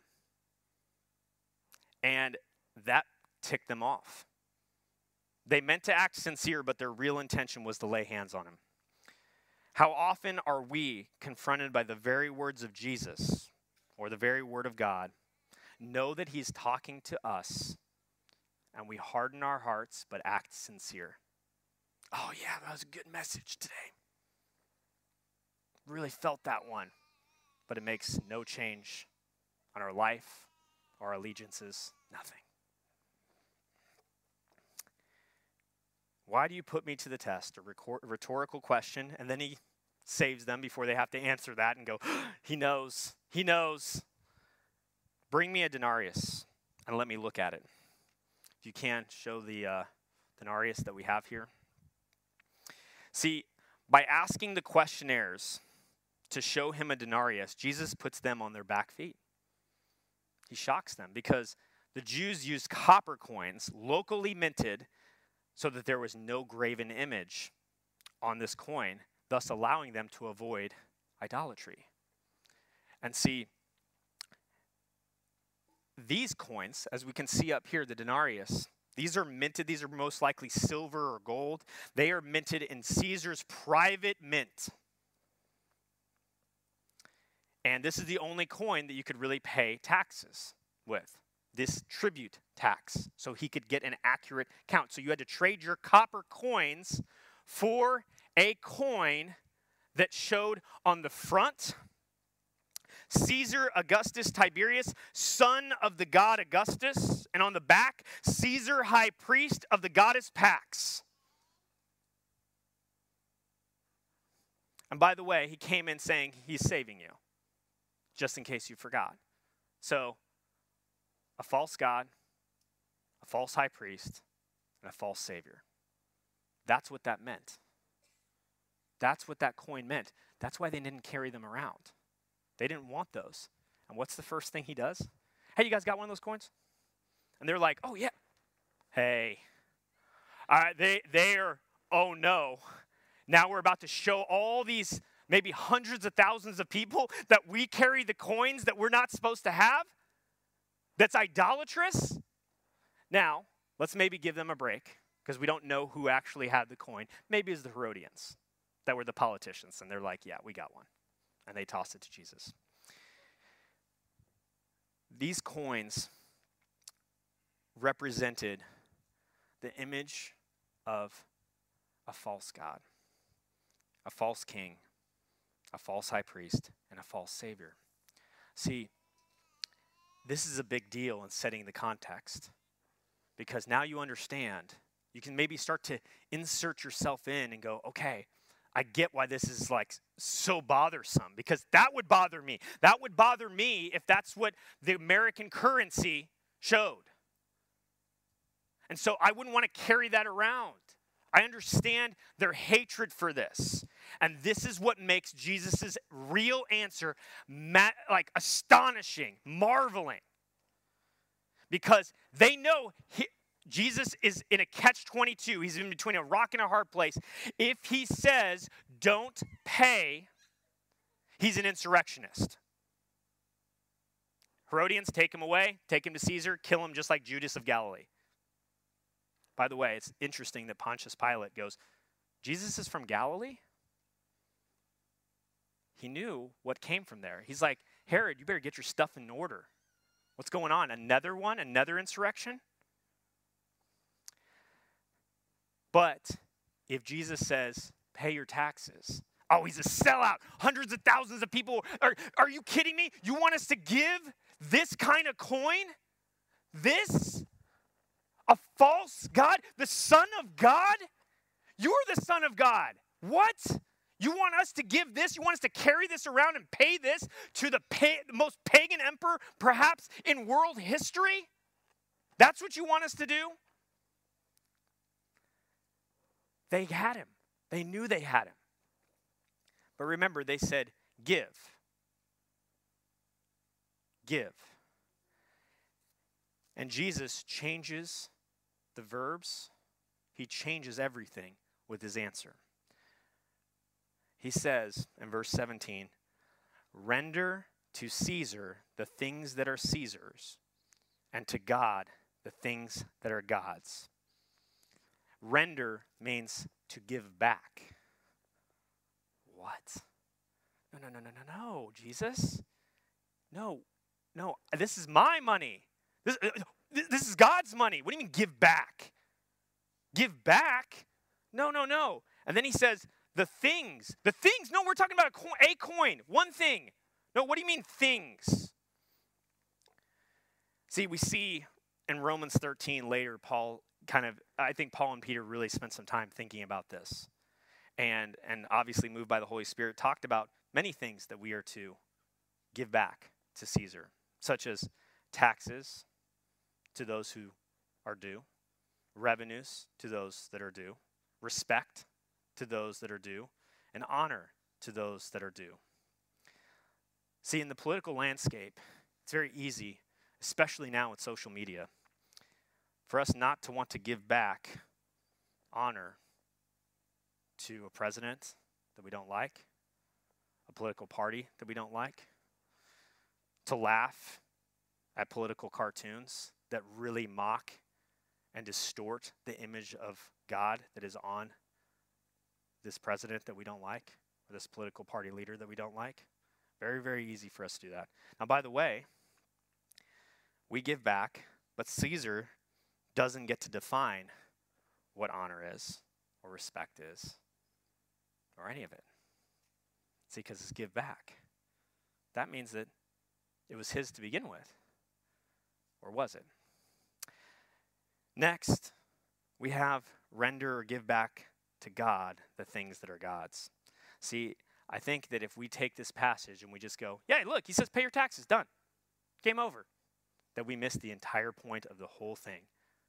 And that ticked them off. They meant to act sincere, but their real intention was to lay hands on him. How often are we confronted by the very words of Jesus or the very word of God, know that he's talking to us, and we harden our hearts but act sincere? Oh yeah, that was a good message today. Really felt that one. But it makes no change on our life, our allegiances, nothing. Why do you put me to the test? A rhetorical question, and then he saves them before they have to answer that and go, he knows, he knows. Bring me a denarius and let me look at it. If you can, show the uh, denarius that we have here. See, by asking the questionnaires to show him a denarius, Jesus puts them on their back feet. He shocks them because the Jews used copper coins, locally minted, so that there was no graven image on this coin, thus allowing them to avoid idolatry. And see, these coins, as we can see up here, the denarius, these are minted, these are most likely silver or gold. They are minted in Caesar's private mint. And this is the only coin that you could really pay taxes with, this tribute tax, so he could get an accurate count. So you had to trade your copper coins for a coin that showed on the front, Caesar Augustus Tiberius, son of the god Augustus, and on the back, Caesar, high priest of the goddess Pax. And by the way, he came in saying he's saving you, just in case you forgot. So, a false god, a false high priest, and a false savior. That's what that meant. That's what that coin meant. That's why they didn't carry them around. They didn't want those. And what's the first thing he does? Hey, you guys got one of those coins? And they're like, oh, yeah. Hey. Uh, they, they're, oh, no. Now we're about to show all these maybe hundreds of thousands of people that we carry the coins that we're not supposed to have? That's idolatrous? Now, let's maybe give them a break, because we don't know who actually had the coin. Maybe it's the Herodians that were the politicians, and they're like, yeah, we got one. And they tossed it to Jesus. These coins represented the image of a false god, a false king, a false high priest, and a false savior. See, this is a big deal in setting the context, because now you understand. You can maybe start to insert yourself in and go, okay, I get why this is like so bothersome, because that would bother me. That would bother me if that's what the American currency showed. And so I wouldn't want to carry that around. I understand their hatred for this. And this is what makes Jesus' real answer ma- like astonishing, marveling. Because they know he, Jesus is in a catch twenty-two. He's in between a rock and a hard place. If he says, don't pay, he's an insurrectionist. Herodians, take him away, take him to Caesar, kill him just like Judas of Galilee. By the way, it's interesting that Pontius Pilate goes, Jesus is from Galilee? He knew what came from there. He's like, Herod, you better get your stuff in order. What's going on? Another one? Another insurrection? But if Jesus says, pay your taxes, oh, he's a sellout. Hundreds of thousands of people. Are, are you kidding me? You want us to give this kind of coin? This? A false God? The Son of God? You're the Son of God. What? You want us to give this? You want us to carry this around and pay this to the, pa- the most pagan emperor perhaps in world history? That's what you want us to do? They had him. They knew they had him. But remember, they said, give. Give. And Jesus changes the verbs. He changes everything with his answer. He says in verse seventeen, render to Caesar the things that are Caesar's, and to God the things that are God's. Render means to give back. What? No, no, no, no, no, no, Jesus. No, no, this is my money. This, uh, this is God's money. What do you mean give back? Give back? No, no, no. And then he says, the things. The things? No, we're talking about a coin, a coin, one thing. No, what do you mean things? See, we see in Romans thirteen later, Paul kind of, I think Paul and Peter really spent some time thinking about this. And, and obviously moved by the Holy Spirit, talked about many things that we are to give back to Caesar, such as taxes to those who are due, revenues to those that are due, respect to those that are due, and honor to those that are due. See, in the political landscape, it's very easy, especially now with social media, for us not to want to give back honor to a president that we don't like, a political party that we don't like, to laugh at political cartoons that really mock and distort the image of God that is on this president that we don't like, or this political party leader that we don't like. Very, very easy for us to do that. Now, by the way, we give back, but Caesar doesn't get to define what honor is or respect is or any of it. See, because it's give back. That means that it was his to begin with. Or was it? Next, we have render or give back to God the things that are God's. See, I think that if we take this passage and we just go, yeah, look, he says pay your taxes, done. Game over. That we miss the entire point of the whole thing.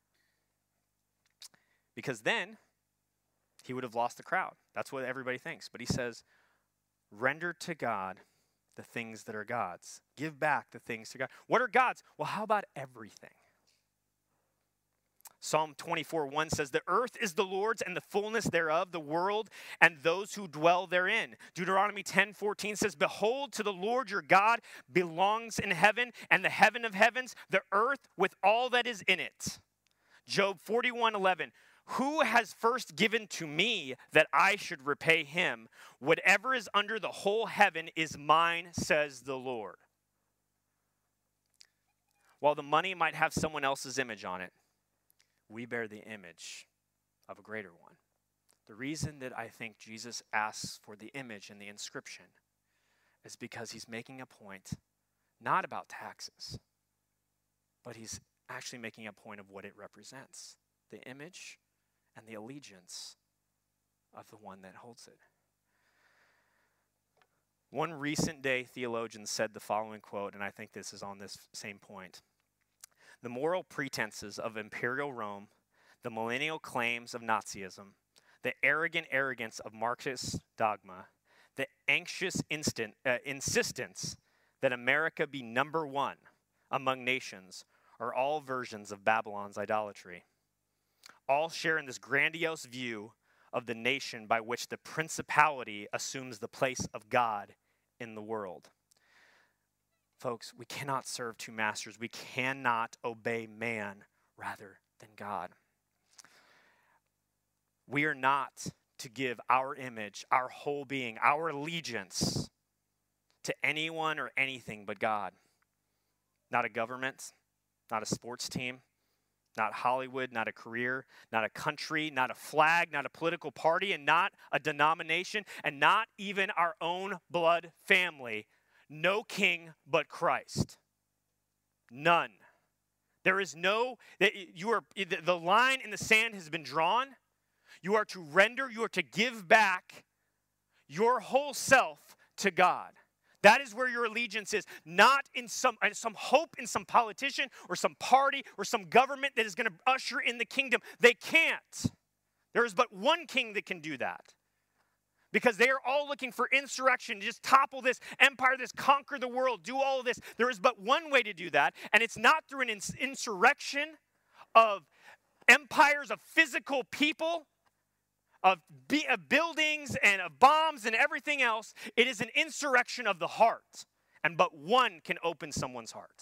Because then he would have lost the crowd. That's what everybody thinks. But he says, render to God the things that are God's. Give back the things to God. What are God's? Well, how about everything? Psalm twenty-four one says, the earth is the Lord's and the fullness thereof, the world and those who dwell therein. Deuteronomy ten fourteen says, behold, to the Lord your God belongs in heaven and the heaven of heavens, the earth with all that is in it. Job forty-one eleven, who has first given to me that I should repay him? Whatever is under the whole heaven is mine, says the Lord. While the money might have someone else's image on it, we bear the image of a greater one. The reason that I think Jesus asks for the image and the inscription is because he's making a point not about taxes, but he's actually making a point of what it represents. The image and the allegiance of the one that holds it. One recent day theologian said the following quote, and I think this is on this same point. The moral pretenses of imperial Rome, the millennial claims of Nazism, the arrogant arrogance of Marxist dogma, the anxious instant, uh, insistence that America be number one among nations are all versions of Babylon's idolatry. All share in this grandiose view of the nation by which the principality assumes the place of God in the world. Folks, we cannot serve two masters. We cannot obey man rather than God. We are not to give our image, our whole being, our allegiance to anyone or anything but God. Not a government, not a sports team, not Hollywood, not a career, not a country, not a flag, not a political party, and not a denomination, and not even our own blood family. No king but Christ. None. There is no, you are, the line in the sand has been drawn. You are to render, you are to give back your whole self to God. That is where your allegiance is, not in some, some hope in some politician or some party or some government that is going to usher in the kingdom. They can't. There is but one king that can do that. Because they are all looking for insurrection, just topple this empire, this conquer the world, do all of this. There is but one way to do that, and it's not through an ins- insurrection of empires of physical people, of, be- of buildings and of bombs and everything else. It is an insurrection of the heart, and but one can open someone's heart.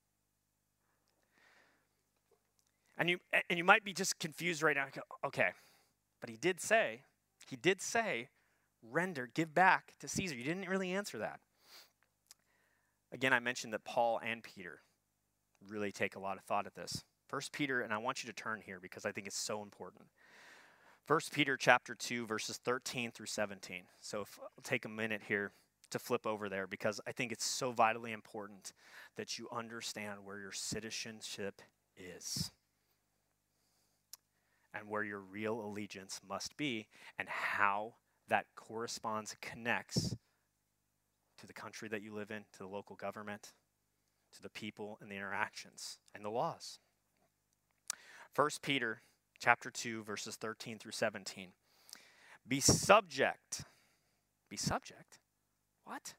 And you and you might be just confused right now. Okay, but he did say, he did say, render, give back to Caesar. You didn't really answer that. Again, I mentioned that Paul and Peter really take a lot of thought at this. First Peter, and I want you to turn here because I think it's so important. First Peter chapter two, verses thirteen through seventeen. So if, I'll take a minute here to flip over there because I think it's so vitally important that you understand where your citizenship is and where your real allegiance must be and how that corresponds, connects to the country that you live in, to the local government, to the people and the interactions and the laws. First Peter chapter two, verses thirteen through seventeen. Be subject. Be subject? What?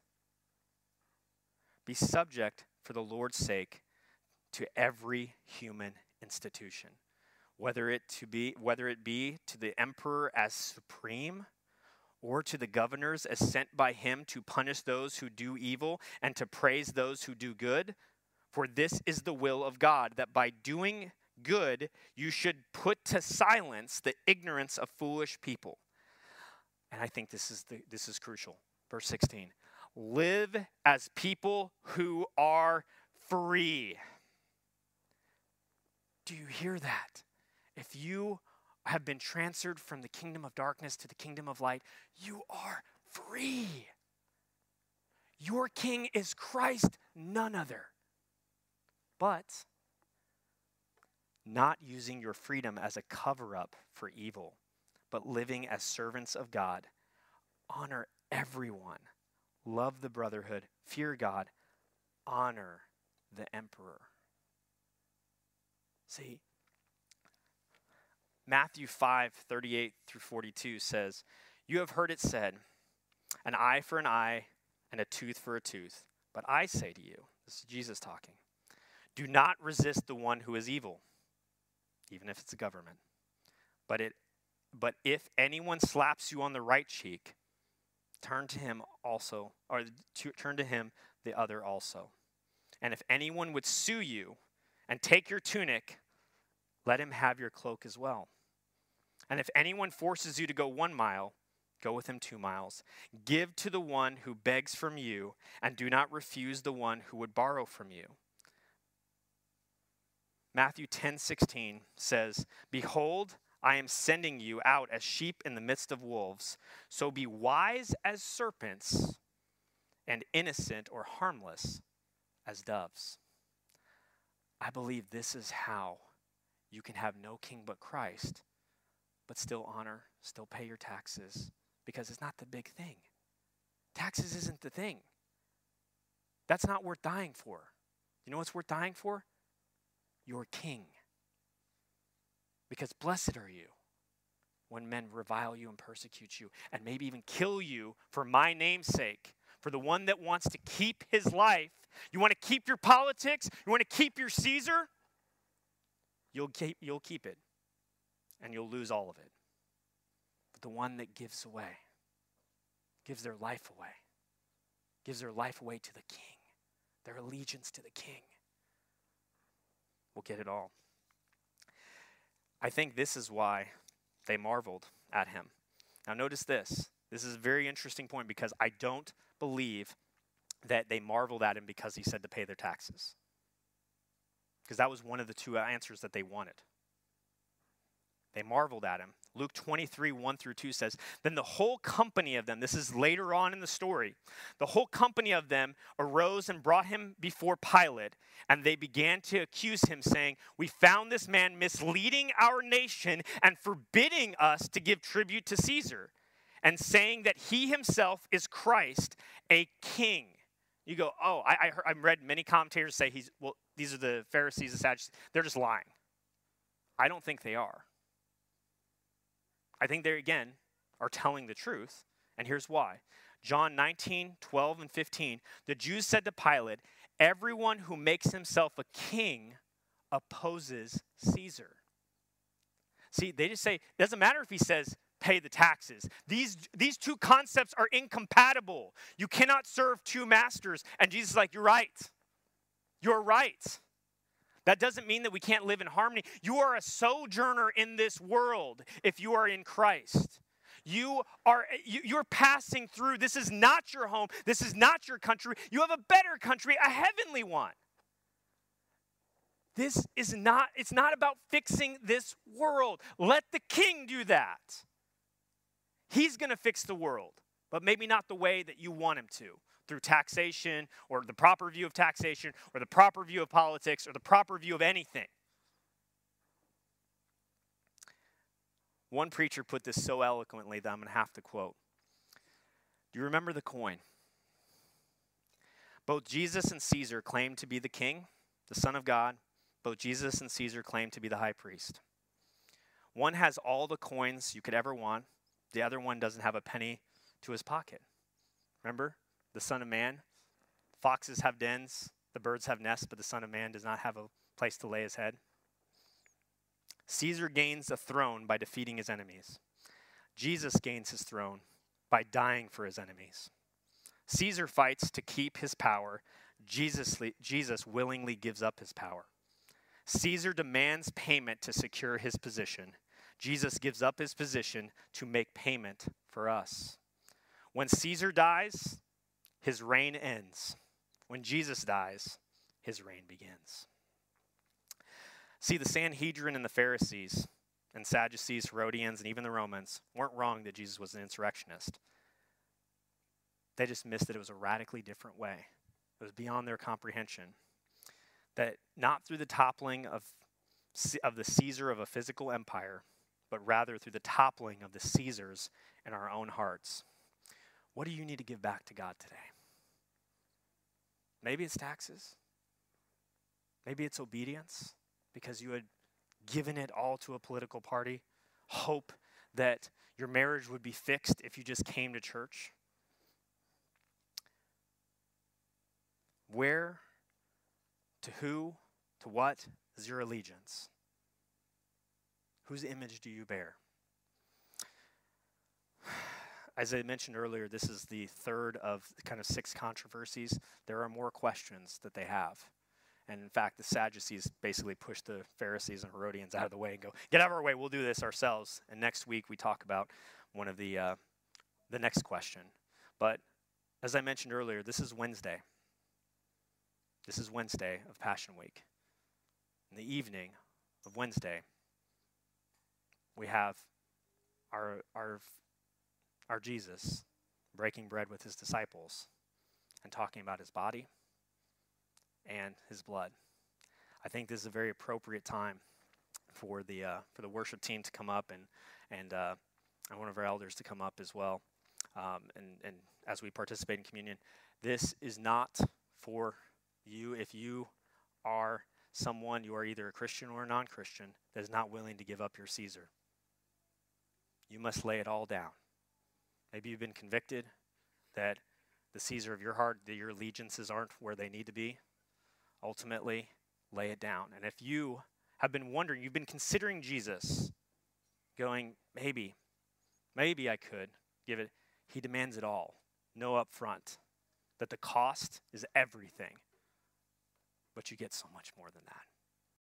Be subject for the Lord's sake to every human institution, whether it to be whether it be to the emperor as supreme, or to the governors as sent by him to punish those who do evil and to praise those who do good. For this is the will of God, that by doing good you should put to silence the ignorance of foolish people. And I think this is the, this is crucial. Verse sixteen. Live as people who are free. Do you hear that? If you have been transferred from the kingdom of darkness to the kingdom of light, you are free. Your king is Christ, none other. But not using your freedom as a cover-up for evil, but living as servants of God. Honor everyone. Love the brotherhood. Fear God. Honor the emperor. See, Matthew five, thirty-eight through forty-two says, you have heard it said, an eye for an eye and a tooth for a tooth. But I say to you, this is Jesus talking, do not resist the one who is evil, even if it's a government. But it, but if anyone slaps you on the right cheek, turn to him also, or to, turn to him the other also. And if anyone would sue you and take your tunic, let him have your cloak as well. And if anyone forces you to go one mile, go with him two miles. Give to the one who begs from you, and do not refuse the one who would borrow from you. Matthew ten sixteen says, behold, I am sending you out as sheep in the midst of wolves. So be wise as serpents and innocent or harmless as doves. I believe this is how you can have no king but Christ, but still honor, still pay your taxes, because it's not the big thing. Taxes isn't the thing. That's not worth dying for. You know what's worth dying for? Your King. Because blessed are you when men revile you and persecute you and maybe even kill you for my name's sake. For the one that wants to keep his life, you want to keep your politics, you want to keep your Caesar, you'll keep, you'll keep it and you'll lose all of it. But the one that gives away, gives their life away, gives their life away to the King, their allegiance to the King, will get it all. I think this is why they marveled at him. Now notice this. This is a very interesting point because I don't believe that they marveled at him because he said to pay their taxes. Because that was one of the two answers that they wanted. They marveled at him. Luke twenty-three, one through two says, then the whole company of them, this is later on in the story, the whole company of them arose and brought him before Pilate, and they began to accuse him, saying, we found this man misleading our nation and forbidding us to give tribute to Caesar, and saying that he himself is Christ, a king. You go, oh, I, I heard, I've read many commentators say he's, well, these are the Pharisees, the Sadducees. They're just lying. I don't think they are. I think they, again, are telling the truth, and here's why. John nineteen, twelve, and fifteen, the Jews said to Pilate, everyone who makes himself a king opposes Caesar. See, they just say, it doesn't matter if he says, pay the taxes. These, these two concepts are incompatible. You cannot serve two masters. And Jesus is like, you're right. You're right. That doesn't mean that we can't live in harmony. You are a sojourner in this world if you are in Christ. You are you, you're passing through. This is not your home. This is not your country. You have a better country, a heavenly one. This is not, it's not about fixing this world. Let the King do that. He's going to fix the world, but maybe not the way that you want him to. Through taxation, or the proper view of taxation, or the proper view of politics, or the proper view of anything. One preacher put this so eloquently that I'm going to have to quote. Do you remember the coin? Both Jesus and Caesar claimed to be the king, the Son of God. Both Jesus and Caesar claimed to be the high priest. One has all the coins you could ever want. The other one doesn't have a penny to his pocket. Remember? The Son of Man, foxes have dens, the birds have nests, but the Son of Man does not have a place to lay his head. Caesar gains a throne by defeating his enemies. Jesus gains his throne by dying for his enemies. Caesar fights to keep his power. Jesus, Jesus willingly gives up his power. Caesar demands payment to secure his position. Jesus gives up his position to make payment for us. When Caesar dies, his reign ends. When Jesus dies, his reign begins. See, the Sanhedrin and the Pharisees and Sadducees, Herodians, and even the Romans weren't wrong that Jesus was an insurrectionist. They just missed that it was a radically different way. It was beyond their comprehension. That not through the toppling of, of the Caesar of a physical empire, but rather through the toppling of the Caesars in our own hearts. What do you need to give back to God today? Maybe it's taxes. Maybe it's obedience because you had given it all to a political party. Hope that your marriage would be fixed if you just came to church. Where, to who, to what is your allegiance? Whose image do you bear? As I mentioned earlier, this is the third of kind of six controversies. There are more questions that they have. And in fact, the Sadducees basically push the Pharisees and Herodians out of the way and go, get out of our way, we'll do this ourselves. And next week we talk about one of the, uh, the next question. But as I mentioned earlier, this is Wednesday. This is Wednesday of Passion Week. In the evening of Wednesday, we have our our our Jesus breaking bread with his disciples and talking about his body and his blood. I think this is a very appropriate time for the uh, for the worship team to come up and and uh, and one of our elders to come up as well. um, and, and as we participate in communion, this is not for you if you are someone, you are either a Christian or a non-Christian, that is not willing to give up your Caesar. You must lay it all down. Maybe you've been convicted that the Caesar of your heart, that your allegiances aren't where they need to be. Ultimately, lay it down. And if you have been wondering, you've been considering Jesus, going, maybe, maybe I could give it, he demands it all. No upfront. That the cost is everything. But you get so much more than that.